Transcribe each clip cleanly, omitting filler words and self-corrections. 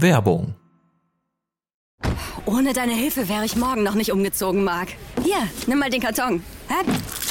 Werbung. Ohne deine Hilfe wäre ich morgen noch nicht umgezogen, Marc. Hier, nimm mal den Karton. Hä?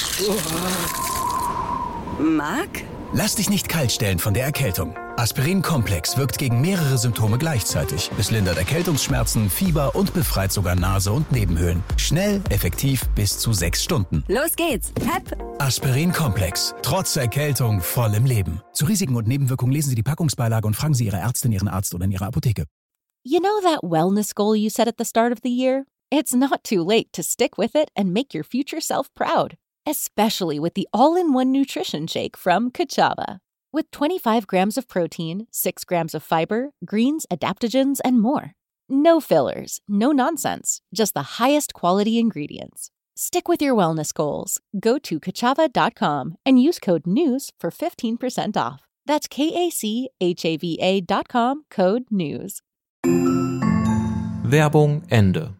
Marc? Lass dich nicht kalt stellen von der Erkältung. Aspirin Complex wirkt gegen mehrere Symptome gleichzeitig. Es lindert Erkältungsschmerzen, Fieber und befreit sogar Nase und Nebenhöhlen. Schnell, effektiv, bis zu 6 Stunden. Los geht's. Hep. Aspirin Complex. Trotz Erkältung voll im Leben. Zu Risiken und Nebenwirkungen lesen Sie die Packungsbeilage und fragen Sie Ihre Ärztin, Ihren Arzt oder in Ihrer Apotheke. You know that wellness goal you set at the start of the year? It's not too late to stick with it and make your future self proud. Especially with the all-in-one nutrition shake from Kachava. With 25 grams of protein, 6 grams of fiber, greens, adaptogens, and more. No fillers, no nonsense, just the highest quality ingredients. Stick with your wellness goals. Go to Kachava.com and use code NEWS for 15% off. That's KACHAVA.com, code NEWS. Werbung Ende.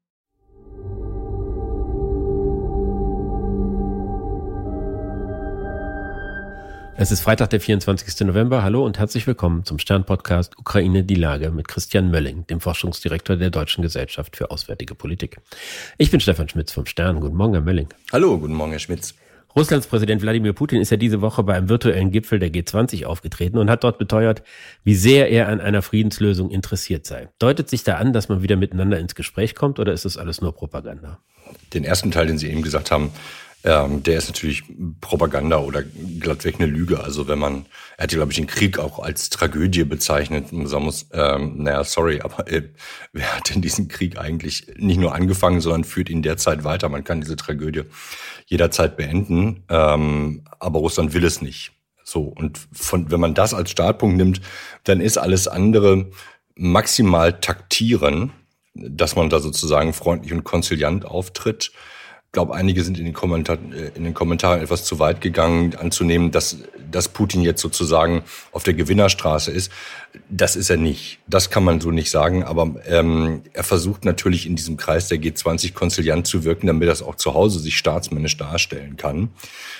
Es ist Freitag, der 24. November. Hallo und herzlich willkommen zum Stern-Podcast Ukraine die Lage mit Christian Mölling, dem Forschungsdirektor der Deutschen Gesellschaft für Auswärtige Politik. Ich bin Stefan Schmitz vom Stern. Guten Morgen, Herr Mölling. Hallo, guten Morgen, Herr Schmitz. Russlands Präsident Wladimir Putin ist ja diese Woche bei einem virtuellen Gipfel der G20 aufgetreten und hat dort beteuert, wie sehr er an einer Friedenslösung interessiert sei. Deutet sich da an, dass man wieder miteinander ins Gespräch kommt, oder ist das alles nur Propaganda? Den ersten Teil, den Sie eben gesagt haben, der ist natürlich Propaganda oder glattweg eine Lüge. Also er hat ja, glaube ich, den Krieg auch als Tragödie bezeichnet. Und sagen muss, sorry, aber wer hat denn diesen Krieg eigentlich nicht nur angefangen, sondern führt ihn derzeit weiter? Man kann diese Tragödie jederzeit beenden, aber Russland will es nicht. So, und wenn man das als Startpunkt nimmt, dann ist alles andere maximal taktieren, dass man da sozusagen freundlich und konziliant auftritt. Ich glaube, einige sind in den Kommentaren etwas zu weit gegangen, anzunehmen, dass Putin jetzt sozusagen auf der Gewinnerstraße ist. Das ist er nicht. Das kann man so nicht sagen. Aber er versucht natürlich in diesem Kreis der G20 konziliant zu wirken, damit er es auch zu Hause sich staatsmännisch darstellen kann.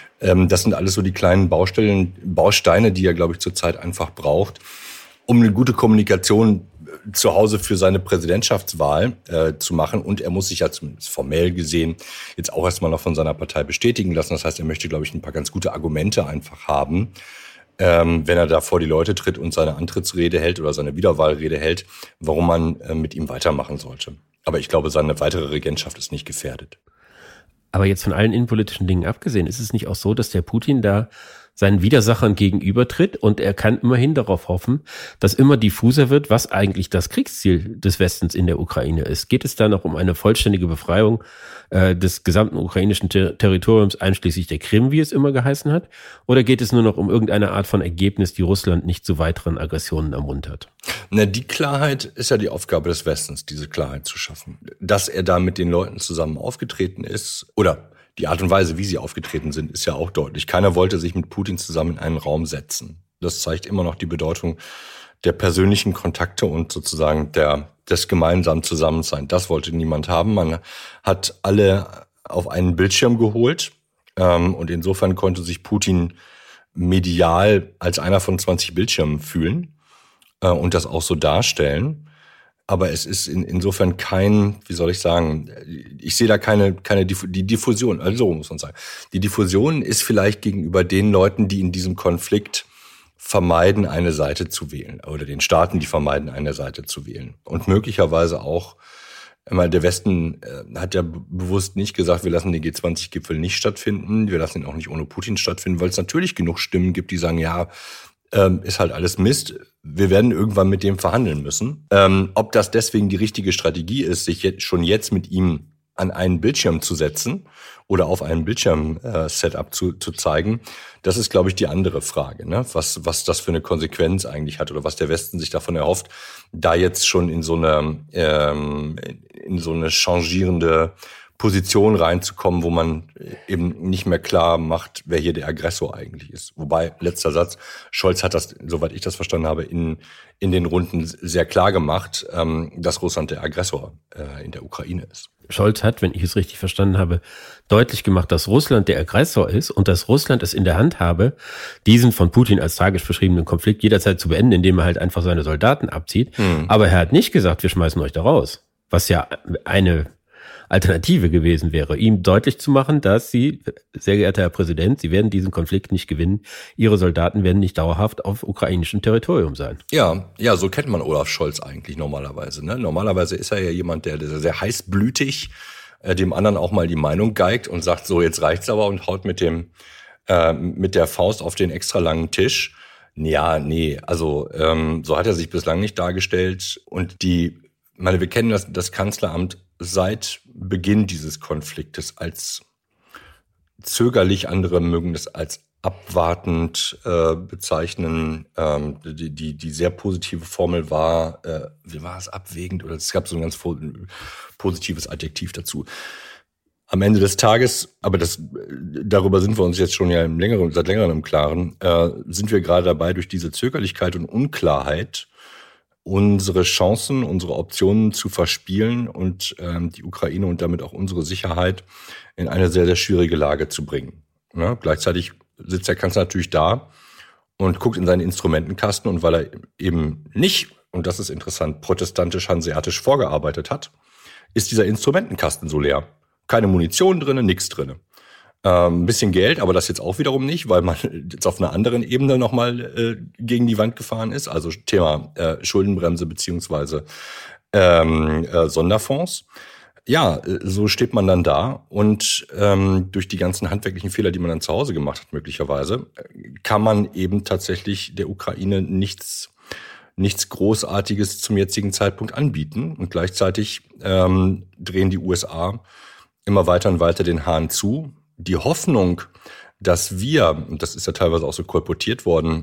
Das sind alles so die kleinen Bausteine, die er, glaube ich, zurzeit einfach braucht, um eine gute Kommunikation zu Hause für seine Präsidentschaftswahl zu machen. Und er muss sich ja zumindest formell gesehen jetzt auch erstmal noch von seiner Partei bestätigen lassen. Das heißt, er möchte, glaube ich, ein paar ganz gute Argumente einfach haben, wenn er da vor die Leute tritt und seine Antrittsrede hält oder seine Wiederwahlrede hält, warum man mit ihm weitermachen sollte. Aber ich glaube, seine weitere Regentschaft ist nicht gefährdet. Aber jetzt von allen innenpolitischen Dingen abgesehen, ist es nicht auch so, dass der Putin da seinen Widersachern gegenübertritt und er kann immerhin darauf hoffen, dass immer diffuser wird, was eigentlich das Kriegsziel des Westens in der Ukraine ist. Geht es da noch um eine vollständige Befreiung des gesamten ukrainischen Territoriums, einschließlich der Krim, wie es immer geheißen hat? Oder geht es nur noch um irgendeine Art von Ergebnis, die Russland nicht zu weiteren Aggressionen ermuntert? Na, die Klarheit ist ja die Aufgabe des Westens, diese Klarheit zu schaffen. Dass er da mit den Leuten zusammen aufgetreten ist, oder die Art und Weise, wie sie aufgetreten sind, ist ja auch deutlich. Keiner wollte sich mit Putin zusammen in einen Raum setzen. Das zeigt immer noch die Bedeutung der persönlichen Kontakte und sozusagen des gemeinsamen Zusammenseins. Das wollte niemand haben. Man hat alle auf einen Bildschirm geholt. Und insofern konnte sich Putin medial als einer von 20 Bildschirmen fühlen und das auch so darstellen. Aber es ist insofern ich sehe da die Diffusion, also so muss man sagen. Die Diffusion ist vielleicht gegenüber den Leuten, die in diesem Konflikt vermeiden, eine Seite zu wählen, oder den Staaten, die vermeiden, eine Seite zu wählen. Und möglicherweise auch, der Westen hat ja bewusst nicht gesagt, wir lassen den G20-Gipfel nicht stattfinden, wir lassen ihn auch nicht ohne Putin stattfinden, weil es natürlich genug Stimmen gibt, die sagen, ja, ist halt alles Mist. Wir werden irgendwann mit dem verhandeln müssen. Ob das deswegen die richtige Strategie ist, sich schon jetzt mit ihm an einen Bildschirm zu setzen oder auf einem Bildschirm-Setup zu zeigen, das ist, glaube ich, die andere Frage, ne? Was das für eine Konsequenz eigentlich hat oder was der Westen sich davon erhofft, da jetzt schon in so eine changierende Position reinzukommen, wo man eben nicht mehr klar macht, wer hier der Aggressor eigentlich ist. Wobei, letzter Satz, Scholz hat das, soweit ich das verstanden habe, in den Runden sehr klar gemacht, dass Russland der Aggressor in der Ukraine ist. Scholz hat, wenn ich es richtig verstanden habe, deutlich gemacht, dass Russland der Aggressor ist und dass Russland es in der Hand habe, diesen von Putin als tragisch beschriebenen Konflikt jederzeit zu beenden, indem er halt einfach seine Soldaten abzieht. Aber er hat nicht gesagt, wir schmeißen euch da raus, was ja eine Alternative gewesen wäre, ihm deutlich zu machen, dass Sie, sehr geehrter Herr Präsident, Sie werden diesen Konflikt nicht gewinnen. Ihre Soldaten werden nicht dauerhaft auf ukrainischem Territorium sein. Ja, so kennt man Olaf Scholz eigentlich normalerweise. Ne? Normalerweise ist er ja jemand, der sehr heißblütig dem anderen auch mal die Meinung geigt und sagt, so jetzt reicht's aber, und haut mit der Faust auf den extra langen Tisch. Ja, nee, also so hat er sich bislang nicht dargestellt. Und wir kennen das Kanzleramt seit Beginn dieses Konfliktes als zögerlich, andere mögen das als abwartend bezeichnen. Die sehr positive Formel war, wie war es, abwägend, oder es gab so ein ganz positives Adjektiv dazu. Am Ende des Tages, aber darüber sind wir uns jetzt schon seit längerem im Klaren, sind wir gerade dabei, durch diese Zögerlichkeit und Unklarheit unsere Chancen, unsere Optionen zu verspielen und die Ukraine und damit auch unsere Sicherheit in eine sehr, sehr schwierige Lage zu bringen. Ja, gleichzeitig sitzt der Kanzler natürlich da und guckt in seinen Instrumentenkasten, und weil er eben nicht, und das ist interessant, protestantisch-hanseatisch vorgearbeitet hat, ist dieser Instrumentenkasten so leer. Keine Munition drinne, nichts drinne. Ein bisschen Geld, aber das jetzt auch wiederum nicht, weil man jetzt auf einer anderen Ebene nochmal gegen die Wand gefahren ist. Also Thema Schuldenbremse beziehungsweise Sonderfonds. Ja, so steht man dann da, und durch die ganzen handwerklichen Fehler, die man dann zu Hause gemacht hat möglicherweise, kann man eben tatsächlich der Ukraine nichts Großartiges zum jetzigen Zeitpunkt anbieten. Und gleichzeitig drehen die USA immer weiter und weiter den Hahn zu. Die Hoffnung, dass wir, und das ist ja teilweise auch so kolportiert worden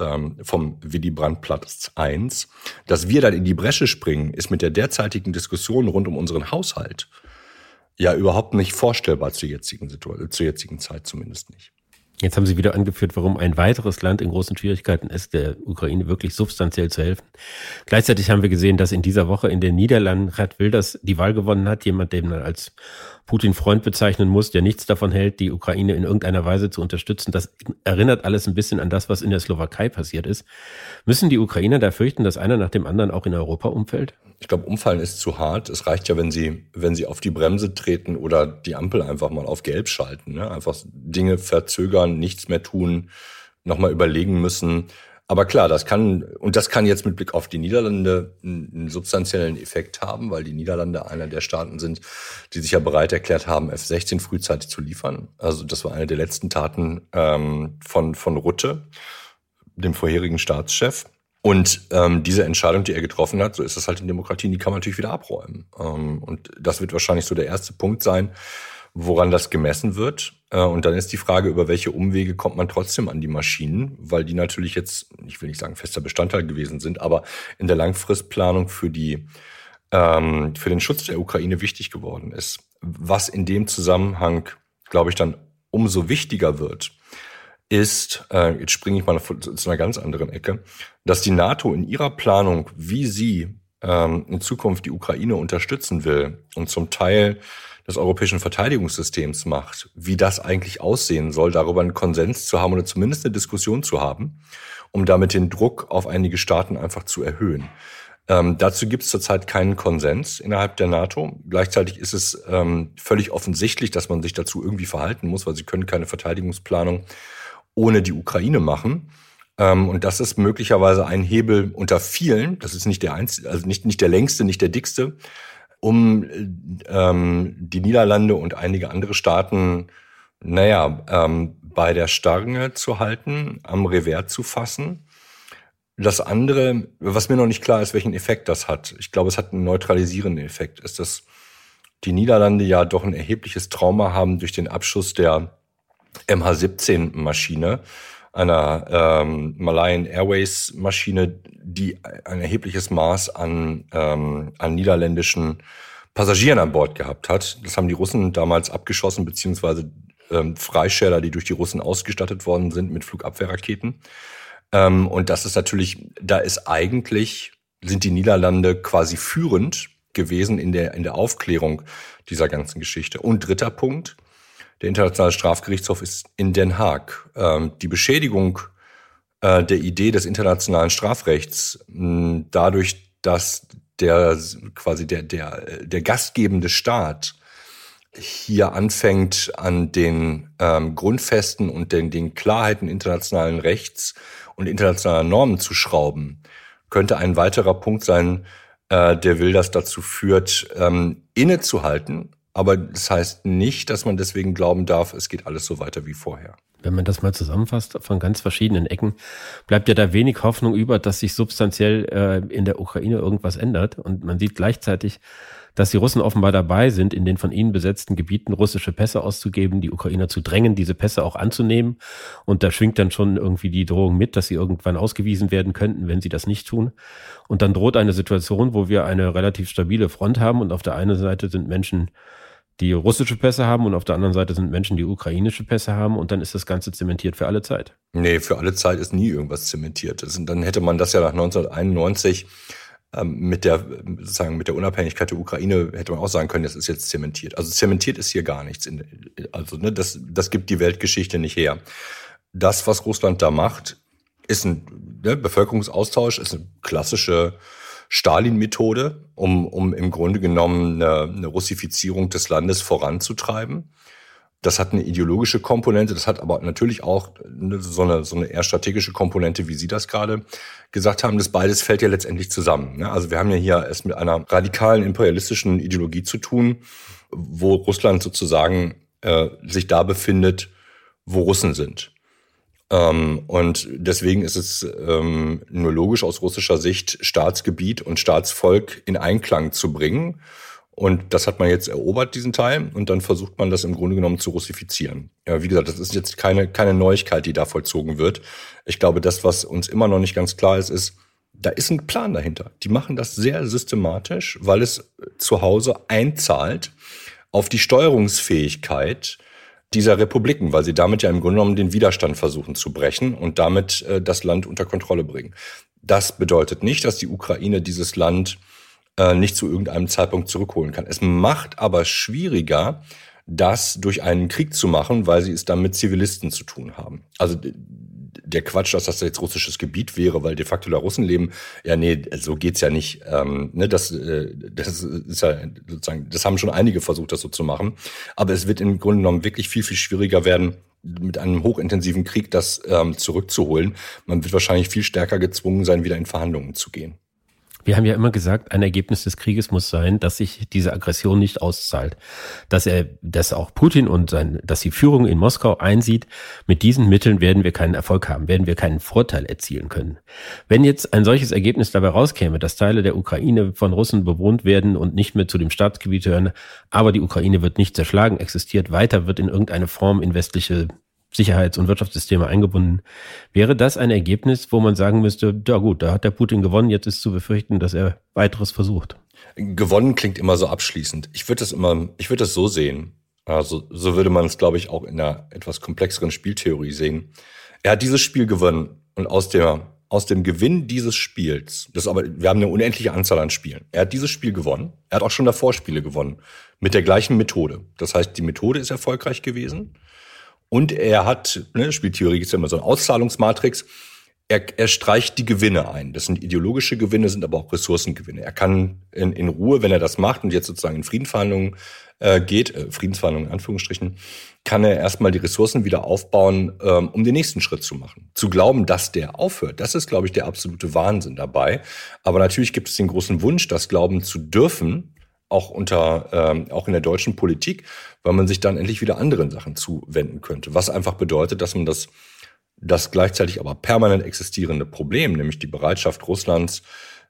vom Willy Brandt-Platz 1, dass wir dann in die Bresche springen, ist mit der derzeitigen Diskussion rund um unseren Haushalt ja überhaupt nicht vorstellbar zur jetzigen Zeit zumindest nicht. Jetzt haben Sie wieder angeführt, warum ein weiteres Land in großen Schwierigkeiten ist, der Ukraine wirklich substanziell zu helfen. Gleichzeitig haben wir gesehen, dass in dieser Woche in den Niederlanden Geert Wilders die Wahl gewonnen hat, jemand, den man als Putin-Freund bezeichnen muss, der nichts davon hält, die Ukraine in irgendeiner Weise zu unterstützen. Das erinnert alles ein bisschen an das, was in der Slowakei passiert ist. Müssen die Ukrainer da fürchten, dass einer nach dem anderen auch in Europa umfällt? Ich glaube, umfallen ist zu hart. Es reicht ja, wenn sie auf die Bremse treten oder die Ampel einfach mal auf Gelb schalten. Ne? Einfach Dinge verzögern, nichts mehr tun, nochmal überlegen müssen. Aber klar, das kann jetzt mit Blick auf die Niederlande einen substanziellen Effekt haben, weil die Niederlande einer der Staaten sind, die sich ja bereit erklärt haben, F-16 frühzeitig zu liefern. Also das war eine der letzten Taten von Rutte, dem vorherigen Staatschef. Und diese Entscheidung, die er getroffen hat, so ist das halt in Demokratien, die kann man natürlich wieder abräumen. Und das wird wahrscheinlich so der erste Punkt sein, woran das gemessen wird. Und dann ist die Frage, über welche Umwege kommt man trotzdem an die Maschinen, weil die natürlich jetzt, ich will nicht sagen fester Bestandteil gewesen sind, aber in der Langfristplanung für den Schutz der Ukraine wichtig geworden ist. Was in dem Zusammenhang, glaube ich, dann umso wichtiger wird, ist, jetzt springe ich mal zu einer ganz anderen Ecke, dass die NATO in ihrer Planung, wie sie in Zukunft die Ukraine unterstützen will und zum Teil des europäischen Verteidigungssystems macht, wie das eigentlich aussehen soll, darüber einen Konsens zu haben oder zumindest eine Diskussion zu haben, um damit den Druck auf einige Staaten einfach zu erhöhen. Dazu gibt es zurzeit keinen Konsens innerhalb der NATO. Gleichzeitig ist es völlig offensichtlich, dass man sich dazu irgendwie verhalten muss, weil sie können keine Verteidigungsplanung ohne die Ukraine machen. Und das ist möglicherweise ein Hebel unter vielen, das ist nicht der einzige, also nicht der längste, nicht der dickste, um die Niederlande und einige andere Staaten, bei der Stange zu halten, am Revers zu fassen. Das andere, was mir noch nicht klar ist, welchen Effekt das hat, ich glaube, es hat einen neutralisierenden Effekt, ist, dass die Niederlande ja doch ein erhebliches Trauma haben durch den Abschuss der MH17-Maschine, einer Malayan Airways-Maschine, die ein erhebliches Maß an niederländischen Passagieren an Bord gehabt hat. Das haben die Russen damals abgeschossen, beziehungsweise Freischärler, die durch die Russen ausgestattet worden sind mit Flugabwehrraketen. Und das ist natürlich, sind die Niederlande quasi führend gewesen in der Aufklärung dieser ganzen Geschichte. Und dritter Punkt, der Internationale Strafgerichtshof ist in Den Haag. Die Beschädigung der Idee des internationalen Strafrechts dadurch, dass der gastgebende Staat hier anfängt, an den Grundfesten und den Klarheiten internationalen Rechts und internationaler Normen zu schrauben, könnte ein weiterer Punkt sein, der will, dass dazu führt, innezuhalten. Aber das heißt nicht, dass man deswegen glauben darf, es geht alles so weiter wie vorher. Wenn man das mal zusammenfasst, von ganz verschiedenen Ecken, bleibt ja da wenig Hoffnung über, dass sich substanziell in der Ukraine irgendwas ändert. Und man sieht gleichzeitig, dass die Russen offenbar dabei sind, in den von ihnen besetzten Gebieten russische Pässe auszugeben, die Ukrainer zu drängen, diese Pässe auch anzunehmen. Und da schwingt dann schon irgendwie die Drohung mit, dass sie irgendwann ausgewiesen werden könnten, wenn sie das nicht tun. Und dann droht eine Situation, wo wir eine relativ stabile Front haben und auf der einen Seite sind Menschen, die russische Pässe haben und auf der anderen Seite sind Menschen, die ukrainische Pässe haben und dann ist das Ganze zementiert für alle Zeit. Nee, für alle Zeit ist nie irgendwas zementiert. Dann hätte man das ja nach 1991 mit der Unabhängigkeit der Ukraine hätte man auch sagen können, das ist jetzt zementiert. Also zementiert ist hier gar nichts. Das gibt die Weltgeschichte nicht her. Das, was Russland da macht, ist ein Bevölkerungsaustausch, ist eine klassische Stalin-Methode, um im Grunde genommen eine Russifizierung des Landes voranzutreiben. Das hat eine ideologische Komponente, das hat aber natürlich auch so eine eher strategische Komponente, wie Sie das gerade gesagt haben. Das beides fällt ja letztendlich zusammen. Also wir haben ja hier es mit einer radikalen imperialistischen Ideologie zu tun, wo Russland sozusagen sich da befindet, wo Russen sind. Und deswegen ist es nur logisch aus russischer Sicht, Staatsgebiet und Staatsvolk in Einklang zu bringen. Und das hat man jetzt erobert, diesen Teil, und dann versucht man das im Grunde genommen zu russifizieren. Ja, wie gesagt, das ist jetzt keine Neuigkeit, die da vollzogen wird. Ich glaube, das, was uns immer noch nicht ganz klar ist, da ist ein Plan dahinter. Die machen das sehr systematisch, weil es zu Hause einzahlt auf die Steuerungsfähigkeit dieser Republiken, weil sie damit ja im Grunde genommen den Widerstand versuchen zu brechen und damit das Land unter Kontrolle bringen. Das bedeutet nicht, dass die Ukraine dieses Land nicht zu irgendeinem Zeitpunkt zurückholen kann. Es macht aber schwieriger, das durch einen Krieg zu machen, weil sie es dann mit Zivilisten zu tun haben. Also der Quatsch, dass das jetzt russisches Gebiet wäre, weil de facto da Russen leben, ja nee, so geht's ja nicht. Das ist ja sozusagen, das haben schon einige versucht, das so zu machen. Aber es wird im Grunde genommen wirklich viel, viel schwieriger werden, mit einem hochintensiven Krieg das zurückzuholen. Man wird wahrscheinlich viel stärker gezwungen sein, wieder in Verhandlungen zu gehen. Wir haben ja immer gesagt, ein Ergebnis des Krieges muss sein, dass sich diese Aggression nicht auszahlt. Dass auch Putin und dass die Führung in Moskau einsieht, mit diesen Mitteln werden wir keinen Erfolg haben, werden wir keinen Vorteil erzielen können. Wenn jetzt ein solches Ergebnis dabei rauskäme, dass Teile der Ukraine von Russen bewohnt werden und nicht mehr zu dem Staatsgebiet hören, aber die Ukraine wird nicht zerschlagen, existiert weiter, wird in irgendeine Form in westliche Sicherheits- und Wirtschaftssysteme eingebunden. Wäre das ein Ergebnis, wo man sagen müsste, ja gut, da hat der Putin gewonnen, jetzt ist zu befürchten, dass er weiteres versucht? Gewonnen klingt immer so abschließend. Ich würde das so sehen. Also, so würde man es, glaube ich, auch in einer etwas komplexeren Spieltheorie sehen. Er hat dieses Spiel gewonnen und aus dem Gewinn dieses Spiels, wir haben eine unendliche Anzahl an Spielen. Er hat dieses Spiel gewonnen. Er hat auch schon davor Spiele gewonnen. Mit der gleichen Methode. Das heißt, die Methode ist erfolgreich gewesen. Und er hat, Spieltheorie ist ja immer so eine Auszahlungsmatrix, er streicht die Gewinne ein. Das sind ideologische Gewinne, sind aber auch Ressourcengewinne. Er kann in Ruhe, wenn er das macht und jetzt sozusagen in Friedensverhandlungen Friedensverhandlungen in Anführungsstrichen, kann er erstmal die Ressourcen wieder aufbauen, um den nächsten Schritt zu machen. Zu glauben, dass der aufhört, das ist, glaube ich, der absolute Wahnsinn dabei. Aber natürlich gibt es den großen Wunsch, das glauben zu dürfen, auch in der deutschen Politik, weil man sich dann endlich wieder anderen Sachen zuwenden könnte. Was einfach bedeutet, dass man das gleichzeitig aber permanent existierende Problem, nämlich die Bereitschaft Russlands,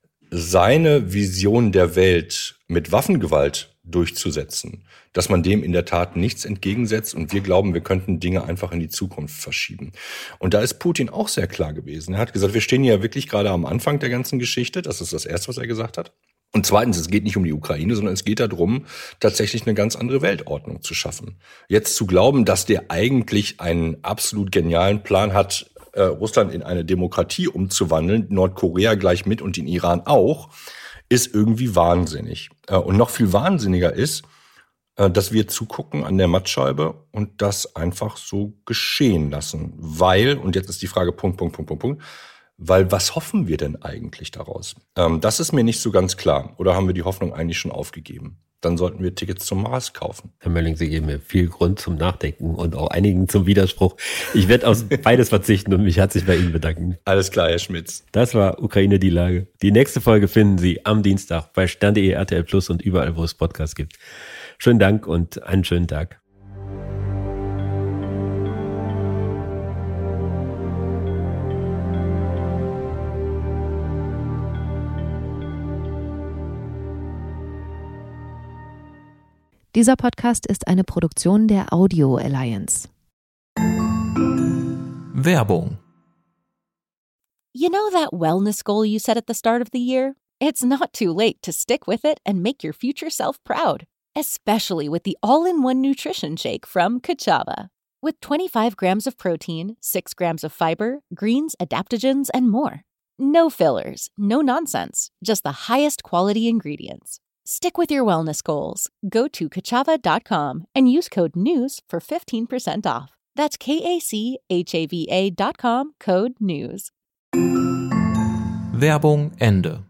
seine Vision der Welt mit Waffengewalt durchzusetzen, dass man dem in der Tat nichts entgegensetzt und wir glauben, wir könnten Dinge einfach in die Zukunft verschieben. Und da ist Putin auch sehr klar gewesen. Er hat gesagt, wir stehen ja wirklich gerade am Anfang der ganzen Geschichte. Das ist das Erste, was er gesagt hat. Und zweitens, es geht nicht um die Ukraine, sondern es geht darum, tatsächlich eine ganz andere Weltordnung zu schaffen. Jetzt zu glauben, dass der eigentlich einen absolut genialen Plan hat, Russland in eine Demokratie umzuwandeln, Nordkorea gleich mit und den Iran auch, ist irgendwie wahnsinnig. Und noch viel wahnsinniger ist, dass wir zugucken an der Mattscheibe und das einfach so geschehen lassen. Weil, und jetzt ist die Frage Punkt, weil was hoffen wir denn eigentlich daraus? Das ist mir nicht so ganz klar. Oder haben wir die Hoffnung eigentlich schon aufgegeben? Dann sollten wir Tickets zum Mars kaufen. Herr Mölling, Sie geben mir viel Grund zum Nachdenken und auch einigen zum Widerspruch. Ich werde auf beides verzichten und mich herzlich bei Ihnen bedanken. Alles klar, Herr Schmitz. Das war Ukraine die Lage. Die nächste Folge finden Sie am Dienstag bei stern.de, RTL Plus und überall, wo es Podcasts gibt. Schönen Dank und einen schönen Tag. Dieser Podcast ist eine Produktion der Audio Alliance. Werbung. You know that wellness goal you set at the start of the year? It's not too late to stick with it and make your future self proud, especially with the all-in-one nutrition shake from Kachava. With 25 grams of protein, 6 grams of fiber, greens, adaptogens, and more. No fillers, no nonsense, just the highest quality ingredients. Stick with your wellness goals. Go to Kachava.com and use code NEWS for 15% off. That's KACHAVA.com, code NEWS. Werbung Ende.